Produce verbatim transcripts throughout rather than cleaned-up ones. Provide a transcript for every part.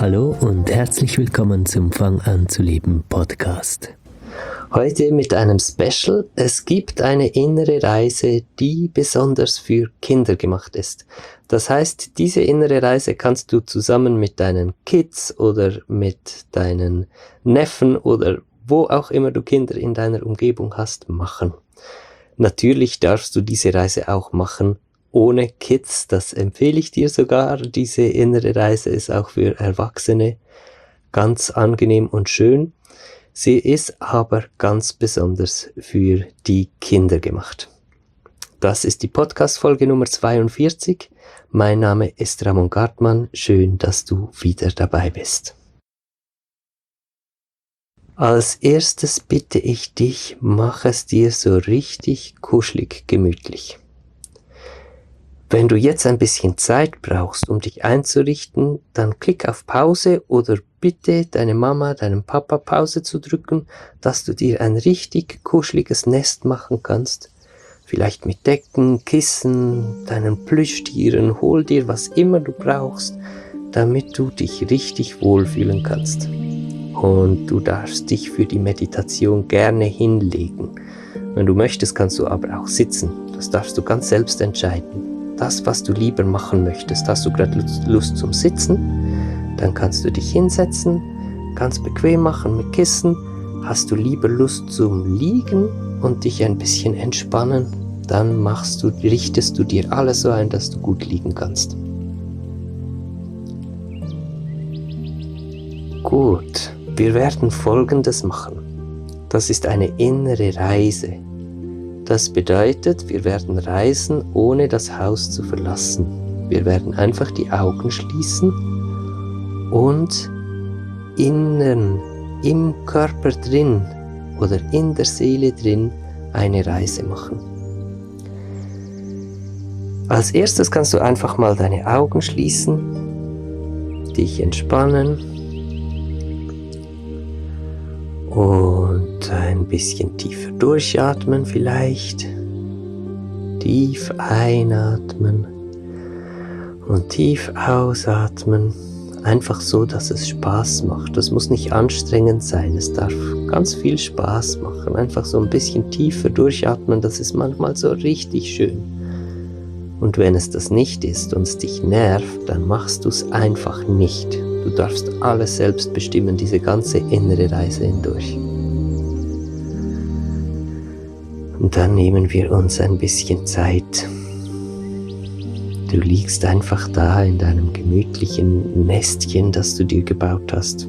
Hallo und herzlich willkommen zum Fang an zu leben Podcast. Heute mit einem Special. Es gibt eine innere Reise, die besonders für Kinder gemacht ist. Das heißt, diese innere Reise kannst du zusammen mit deinen Kids oder mit deinen Neffen oder wo auch immer du Kinder in deiner Umgebung hast, machen. Natürlich darfst du diese Reise auch machen ohne Kids, das empfehle ich dir sogar. Diese innere Reise ist auch für Erwachsene ganz angenehm und schön. Sie ist aber ganz besonders für die Kinder gemacht. Das ist die Podcast-Folge Nummer zweiundvierzig. Mein Name ist Ramon Gartmann. Schön, dass du wieder dabei bist. Als erstes bitte ich dich, mach es dir so richtig kuschelig gemütlich. Wenn du jetzt ein bisschen Zeit brauchst, um dich einzurichten, dann klick auf Pause oder bitte deine Mama, deinen Papa Pause zu drücken, dass du dir ein richtig kuscheliges Nest machen kannst. Vielleicht mit Decken, Kissen, deinen Plüschtieren, hol dir was immer du brauchst, damit du dich richtig wohlfühlen kannst. Und du darfst dich für die Meditation gerne hinlegen. Wenn du möchtest, kannst du aber auch sitzen. Das darfst du ganz selbst entscheiden. Das, was du lieber machen möchtest. Hast du gerade Lust zum Sitzen? Dann kannst du dich hinsetzen, ganz bequem machen mit Kissen. Hast du lieber Lust zum Liegen und dich ein bisschen entspannen? Dann machst du, richtest du dir alles so ein, dass du gut liegen kannst. Gut, wir werden Folgendes machen. Das ist eine innere Reise. Das bedeutet, wir werden reisen, ohne das Haus zu verlassen. Wir werden einfach die Augen schließen und innen, im Körper drin oder in der Seele drin eine Reise machen. Als erstes kannst du einfach mal deine Augen schließen, dich entspannen und ein bisschen tiefer durchatmen vielleicht. Tief einatmen und tief ausatmen. Einfach so, dass es Spaß macht. Das muss nicht anstrengend sein. Es darf ganz viel Spaß machen. Einfach so ein bisschen tiefer durchatmen. Das ist manchmal so richtig schön. Und wenn es das nicht ist und es dich nervt, dann machst du es einfach nicht. Du darfst alles selbst bestimmen, diese ganze innere Reise hindurch. Und dann nehmen wir uns ein bisschen Zeit. Du liegst einfach da in deinem gemütlichen Nestchen, das du dir gebaut hast.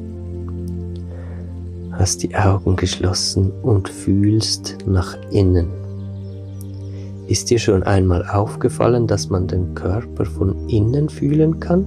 Hast die Augen geschlossen und fühlst nach innen. Ist dir schon einmal aufgefallen, dass man den Körper von innen fühlen kann?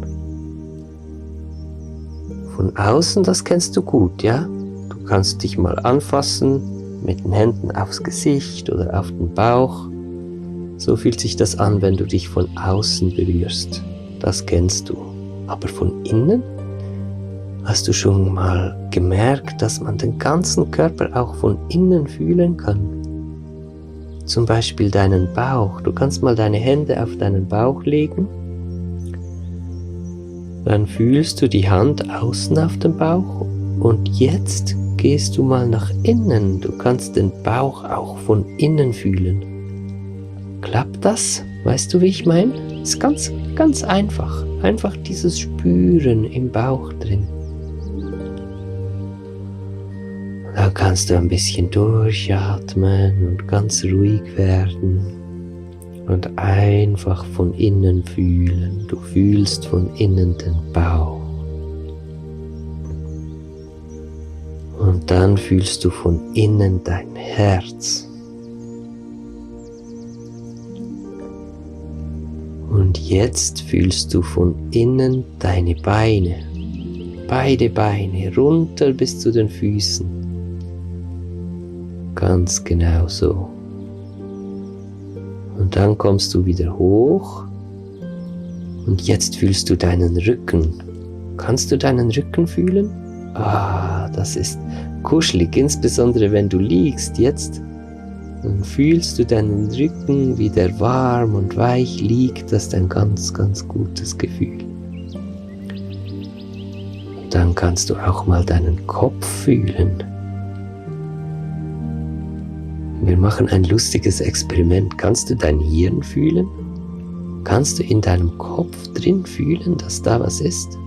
Von außen, das kennst du gut, ja? Du kannst dich mal anfassen, mit den Händen aufs Gesicht oder auf den Bauch. So fühlt sich das an, wenn du dich von außen berührst. Das kennst du. Aber von innen? Hast du schon mal gemerkt, dass man den ganzen Körper auch von innen fühlen kann? Zum Beispiel deinen Bauch. Du kannst mal deine Hände auf deinen Bauch legen. Dann fühlst du die Hand außen auf dem Bauch. Und jetzt gehst du mal nach innen. Du kannst den Bauch auch von innen fühlen. Klappt das? Weißt du, wie ich meine? Ist ganz, ganz einfach. Einfach dieses Spüren im Bauch drin. Da kannst du ein bisschen durchatmen und ganz ruhig werden und einfach von innen fühlen. Du fühlst von innen den Bauch. Und dann fühlst du von innen dein Herz. Und jetzt fühlst du von innen deine Beine. Beide Beine runter bis zu den Füßen. Ganz genau so. Und dann kommst du wieder hoch. Und jetzt fühlst du deinen Rücken. Kannst du deinen Rücken fühlen? Ah, das ist kuschelig, insbesondere wenn du liegst jetzt. Dann fühlst du deinen Rücken, wie der warm und weich liegt. Das ist ein ganz, ganz gutes Gefühl. Dann kannst du auch mal deinen Kopf fühlen. Wir machen ein lustiges Experiment. Kannst du dein Hirn fühlen? Kannst du in deinem Kopf drin fühlen, dass da was ist?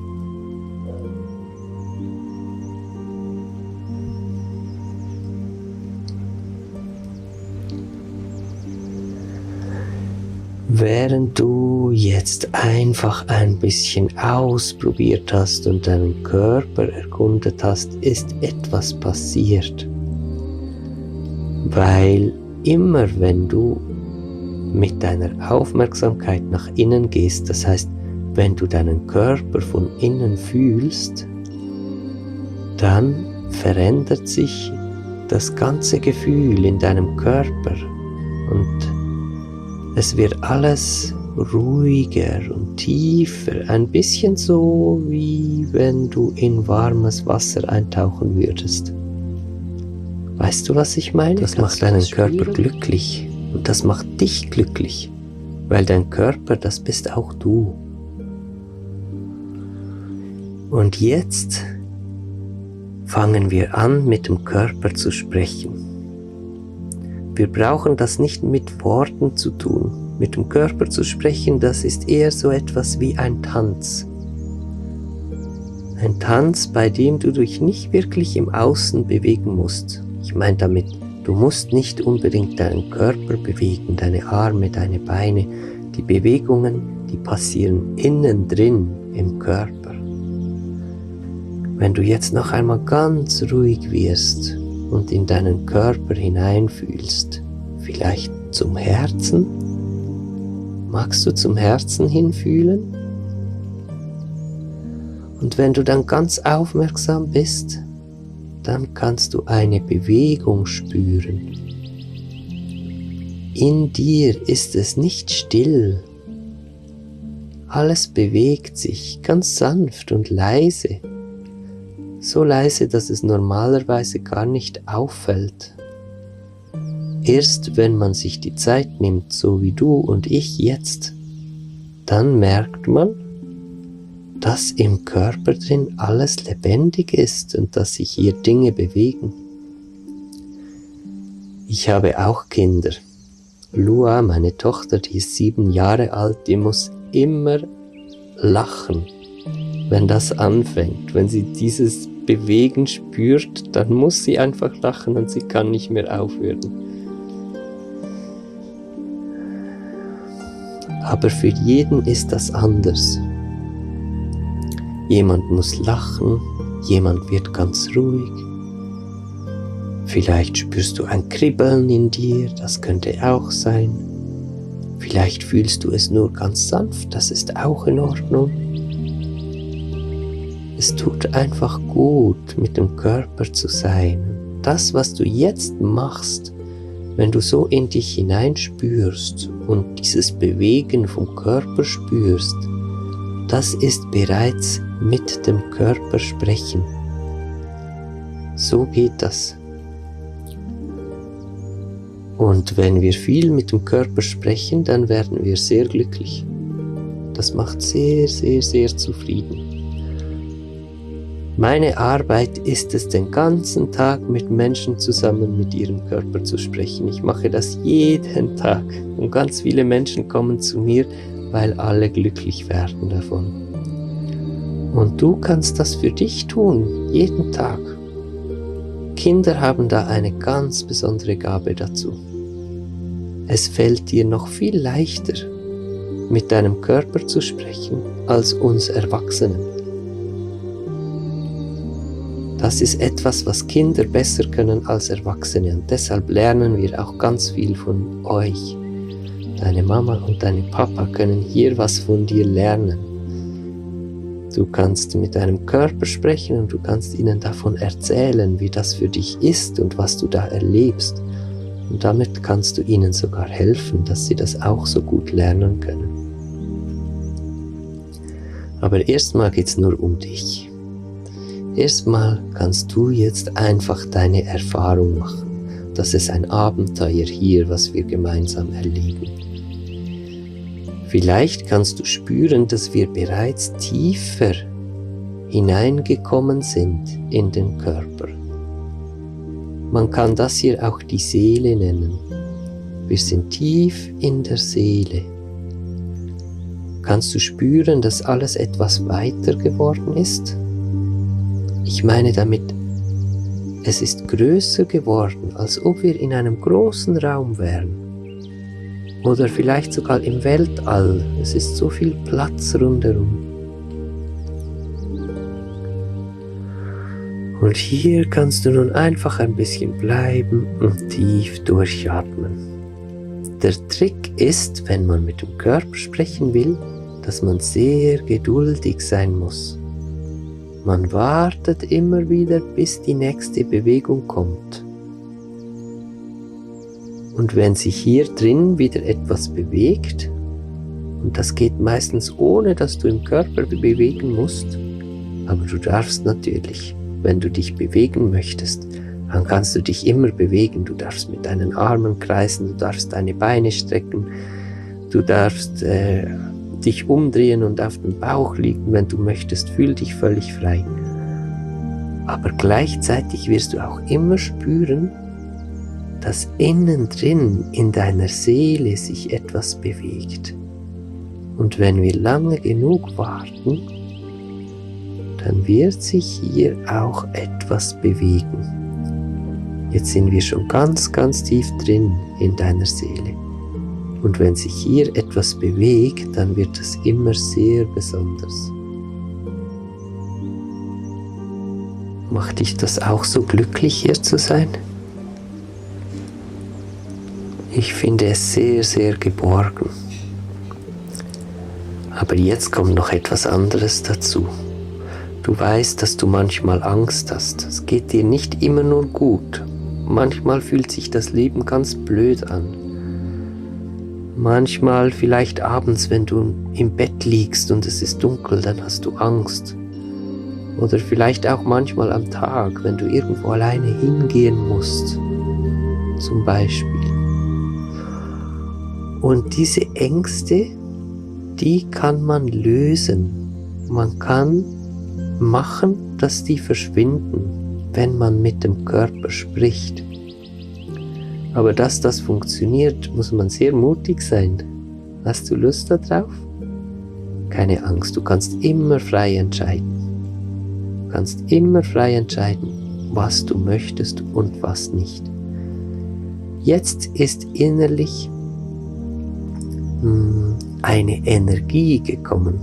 Während du jetzt einfach ein bisschen ausprobiert hast und deinen Körper erkundet hast, ist etwas passiert. Weil immer wenn du mit deiner Aufmerksamkeit nach innen gehst, das heißt, wenn du deinen Körper von innen fühlst, dann verändert sich das ganze Gefühl in deinem Körper und es wird alles ruhiger und tiefer, ein bisschen so, wie wenn du in warmes Wasser eintauchen würdest. Weißt du, was ich meine? Das macht deinen Körper glücklich und das macht dich glücklich, weil dein Körper, das bist auch du. Und jetzt fangen wir an, mit dem Körper zu sprechen. Wir brauchen das nicht mit Worten zu tun. Mit dem Körper zu sprechen, das ist eher so etwas wie ein Tanz. Ein Tanz, bei dem du dich nicht wirklich im Außen bewegen musst. Ich meine damit, du musst nicht unbedingt deinen Körper bewegen, deine Arme, deine Beine. Die Bewegungen, die passieren innen drin im Körper. Wenn du jetzt noch einmal ganz ruhig wirst und in deinen Körper hineinfühlst, vielleicht zum Herzen, magst du zum Herzen hinfühlen? Und wenn du dann ganz aufmerksam bist, dann kannst du eine Bewegung spüren. In dir ist es nicht still. Alles bewegt sich ganz sanft und leise. So leise, dass es normalerweise gar nicht auffällt. Erst wenn man sich die Zeit nimmt, so wie du und ich jetzt, dann merkt man, dass im Körper drin alles lebendig ist und dass sich hier Dinge bewegen. Ich habe auch Kinder. Lua, meine Tochter, die ist sieben Jahre alt, die muss immer lachen, wenn das anfängt. Wenn sie dieses Bewegen spürt, dann muss sie einfach lachen und sie kann nicht mehr aufhören. Aber für jeden ist das anders. Jemand muss lachen, jemand wird ganz ruhig. Vielleicht spürst du ein Kribbeln in dir, das könnte auch sein. Vielleicht fühlst du es nur ganz sanft, das ist auch in Ordnung. Es tut einfach gut, mit dem Körper zu sein. Das, was du jetzt machst, wenn du so in dich hineinspürst und dieses Bewegen vom Körper spürst, das ist bereits mit dem Körper sprechen. So geht das. Und wenn wir viel mit dem Körper sprechen, dann werden wir sehr glücklich. Das macht sehr, sehr, sehr zufrieden. Meine Arbeit ist es, den ganzen Tag mit Menschen zusammen mit ihrem Körper zu sprechen. Ich mache das jeden Tag. Und ganz viele Menschen kommen zu mir, weil alle glücklich werden davon. Und du kannst das für dich tun, jeden Tag. Kinder haben da eine ganz besondere Gabe dazu. Es fällt dir noch viel leichter, mit deinem Körper zu sprechen, als uns Erwachsenen. Das ist etwas, was Kinder besser können als Erwachsene und deshalb lernen wir auch ganz viel von euch. Deine Mama und dein Papa können hier was von dir lernen. Du kannst mit deinem Körper sprechen und du kannst ihnen davon erzählen, wie das für dich ist und was du da erlebst. Und damit kannst du ihnen sogar helfen, dass sie das auch so gut lernen können. Aber erstmal geht es nur um dich. Erstmal kannst du jetzt einfach deine Erfahrung machen. Das ist ein Abenteuer hier, was wir gemeinsam erleben. Vielleicht kannst du spüren, dass wir bereits tiefer hineingekommen sind in den Körper. Man kann das hier auch die Seele nennen. Wir sind tief in der Seele. Kannst du spüren, dass alles etwas weiter geworden ist? Ich meine damit, es ist größer geworden, als ob wir in einem großen Raum wären. Oder vielleicht sogar im Weltall. Es ist so viel Platz rundherum. Und hier kannst du nun einfach ein bisschen bleiben und tief durchatmen. Der Trick ist, wenn man mit dem Körper sprechen will, dass man sehr geduldig sein muss. Man wartet immer wieder, bis die nächste Bewegung kommt. Und wenn sich hier drin wieder etwas bewegt, und das geht meistens ohne, dass du im Körper bewegen musst, aber du darfst natürlich, wenn du dich bewegen möchtest, dann kannst du dich immer bewegen. Du darfst mit deinen Armen kreisen, du darfst deine Beine strecken, du darfst äh, dich umdrehen und auf dem Bauch liegen, wenn du möchtest. Fühl dich völlig frei. Aber gleichzeitig wirst du auch immer spüren, dass innen drin in deiner Seele sich etwas bewegt. Und wenn wir lange genug warten, dann wird sich hier auch etwas bewegen. Jetzt sind wir schon ganz, ganz tief drin in deiner Seele. Und wenn sich hier etwas bewegt, dann wird es immer sehr besonders. Macht dich das auch so glücklich, hier zu sein? Ich finde es sehr, sehr geborgen. Aber jetzt kommt noch etwas anderes dazu. Du weißt, dass du manchmal Angst hast. Es geht dir nicht immer nur gut. Manchmal fühlt sich das Leben ganz blöd an. Manchmal vielleicht abends, wenn du im Bett liegst und es ist dunkel, dann hast du Angst. Oder vielleicht auch manchmal am Tag, wenn du irgendwo alleine hingehen musst, zum Beispiel. Und diese Ängste, die kann man lösen. Man kann machen, dass die verschwinden, wenn man mit dem Körper spricht. Aber dass das funktioniert, muss man sehr mutig sein. Hast du Lust darauf? Keine Angst, du kannst immer frei entscheiden. Du kannst immer frei entscheiden, was du möchtest und was nicht. Jetzt ist innerlich mh, eine Energie gekommen.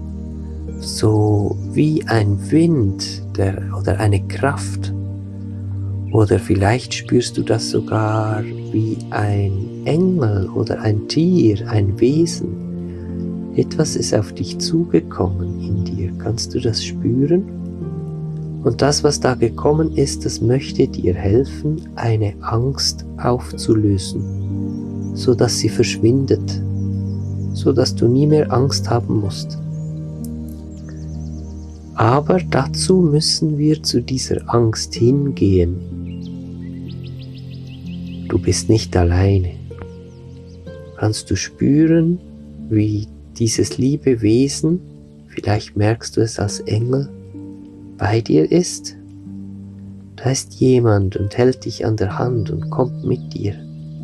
So wie ein Wind der, oder eine Kraft. Oder vielleicht spürst du das sogar wie ein Engel oder ein Tier, ein Wesen. Etwas ist auf dich zugekommen in dir. Kannst du das spüren? Und das, was da gekommen ist, das möchte dir helfen, eine Angst aufzulösen, sodass sie verschwindet, sodass du nie mehr Angst haben musst. Aber dazu müssen wir zu dieser Angst hingehen. Du bist nicht alleine. Kannst du spüren, wie dieses liebe Wesen, vielleicht merkst du es als Engel, bei dir ist? Da ist jemand und hält dich an der Hand und kommt mit dir.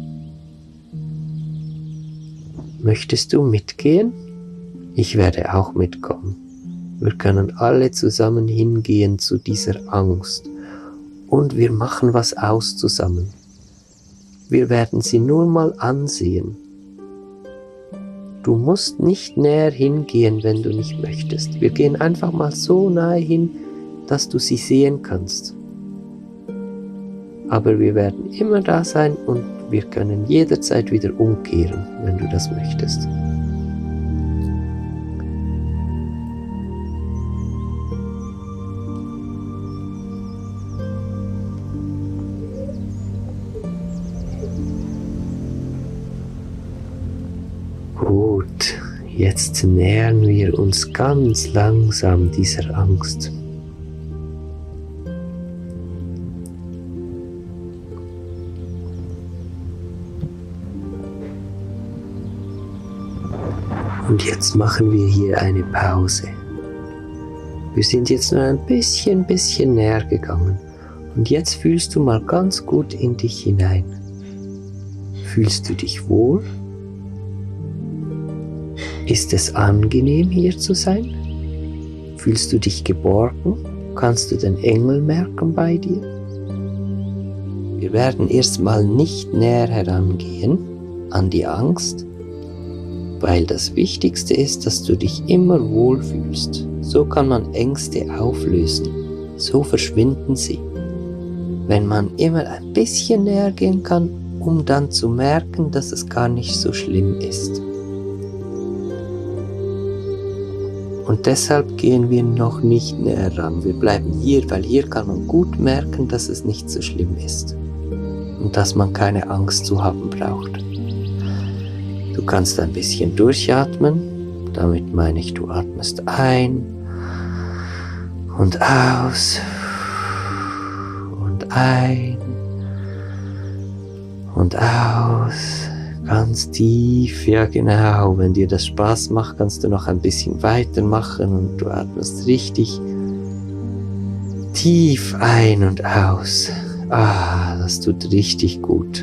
Möchtest du mitgehen? Ich werde auch mitkommen. Wir können alle zusammen hingehen zu dieser Angst und wir machen was aus zusammen. Wir werden sie nur mal ansehen. Du musst nicht näher hingehen, wenn du nicht möchtest. Wir gehen einfach mal so nahe hin, dass du sie sehen kannst. Aber wir werden immer da sein und wir können jederzeit wieder umkehren, wenn du das möchtest. Gut, jetzt nähern wir uns ganz langsam dieser Angst. Und jetzt machen wir hier eine Pause. Wir sind jetzt nur ein bisschen, bisschen näher gegangen. Und jetzt fühlst du mal ganz gut in dich hinein. Fühlst du dich wohl? Ist es angenehm, hier zu sein? Fühlst du dich geborgen? Kannst du den Engel merken bei dir? Wir werden erstmal nicht näher herangehen an die Angst, weil das Wichtigste ist, dass du dich immer wohlfühlst. So kann man Ängste auflösen. So verschwinden sie. Wenn man immer ein bisschen näher gehen kann, um dann zu merken, dass es gar nicht so schlimm ist. Und deshalb gehen wir noch nicht näher ran. Wir bleiben hier, weil hier kann man gut merken, dass es nicht so schlimm ist. Und dass man keine Angst zu haben braucht. Du kannst ein bisschen durchatmen. Damit meine ich, du atmest ein und aus und ein und aus. Ganz tief, ja genau. Wenn dir das Spaß macht, kannst du noch ein bisschen weitermachen und du atmest richtig tief ein und aus. Ah, das tut richtig gut.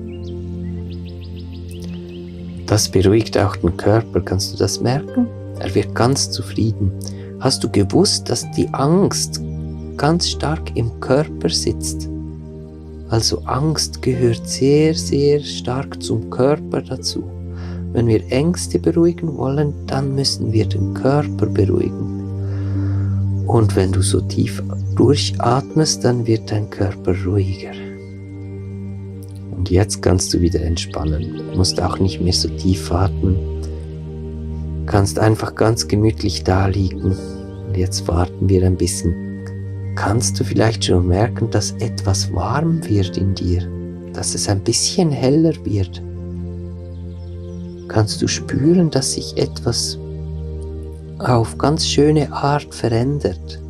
Das beruhigt auch den Körper, kannst du das merken? Er wird ganz zufrieden. Hast du gewusst, dass die Angst ganz stark im Körper sitzt? Also Angst gehört sehr, sehr stark zum Körper dazu. Wenn wir Ängste beruhigen wollen, dann müssen wir den Körper beruhigen. Und wenn du so tief durchatmest, dann wird dein Körper ruhiger. Und jetzt kannst du wieder entspannen. Du musst auch nicht mehr so tief atmen. Du kannst einfach ganz gemütlich da liegen. Und jetzt warten wir ein bisschen. Kannst du vielleicht schon merken, dass etwas warm wird in dir? Dass es ein bisschen heller wird? Kannst du spüren, dass sich etwas auf ganz schöne Art verändert?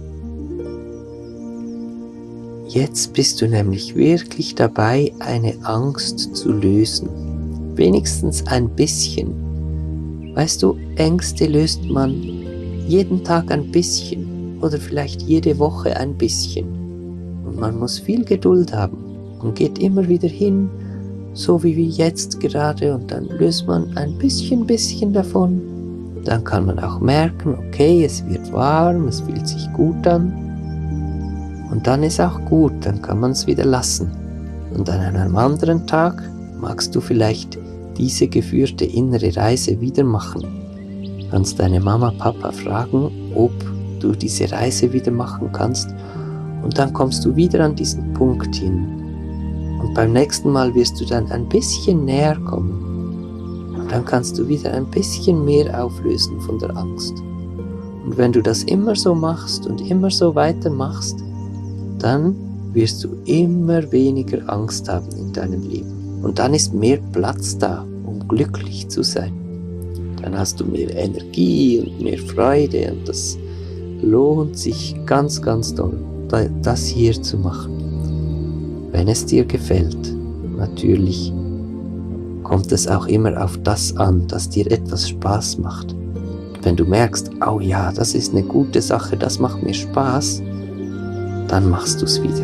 Jetzt bist du nämlich wirklich dabei, eine Angst zu lösen. Wenigstens ein bisschen. Weißt du, Ängste löst man jeden Tag ein bisschen oder vielleicht jede Woche ein bisschen. Und man muss viel Geduld haben und geht immer wieder hin, so wie wir jetzt gerade, und dann löst man ein bisschen, bisschen davon. Dann kann man auch merken, okay, es wird warm, es fühlt sich gut an. Und dann ist auch gut, dann kann man es wieder lassen. Und an einem anderen Tag magst du vielleicht diese geführte innere Reise wieder machen. Kannst deine Mama, Papa fragen, ob du diese Reise wieder machen kannst. Und dann kommst du wieder an diesen Punkt hin. Und beim nächsten Mal wirst du dann ein bisschen näher kommen. Und dann kannst du wieder ein bisschen mehr auflösen von der Angst. Und wenn du das immer so machst und immer so weitermachst, dann wirst du immer weniger Angst haben in deinem Leben. Und dann ist mehr Platz da, um glücklich zu sein. Dann hast du mehr Energie und mehr Freude, und das lohnt sich ganz, ganz toll, das hier zu machen. Wenn es dir gefällt, natürlich kommt es auch immer auf das an, dass dir etwas Spaß macht. Wenn du merkst, oh ja, das ist eine gute Sache, das macht mir Spaß, dann machst du es wieder.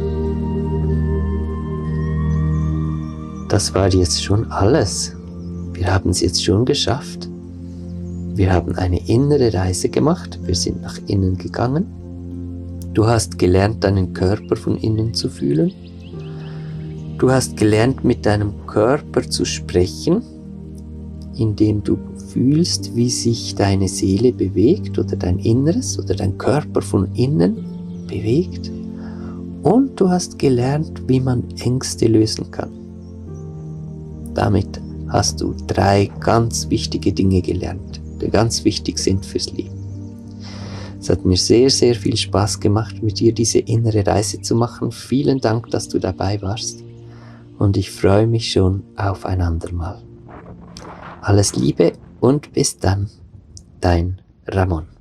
Das war jetzt schon alles. Wir haben es jetzt schon geschafft. Wir haben eine innere Reise gemacht. Wir sind nach innen gegangen. Du hast gelernt, deinen Körper von innen zu fühlen. Du hast gelernt, mit deinem Körper zu sprechen, indem du fühlst, wie sich deine Seele bewegt oder dein Inneres oder dein Körper von innen bewegt. Und du hast gelernt, wie man Ängste lösen kann. Damit hast du drei ganz wichtige Dinge gelernt, die ganz wichtig sind fürs Leben. Es hat mir sehr, sehr viel Spaß gemacht, mit dir diese innere Reise zu machen. Vielen Dank, dass du dabei warst. Und ich freue mich schon auf ein andermal. Alles Liebe und bis dann, dein Ramon.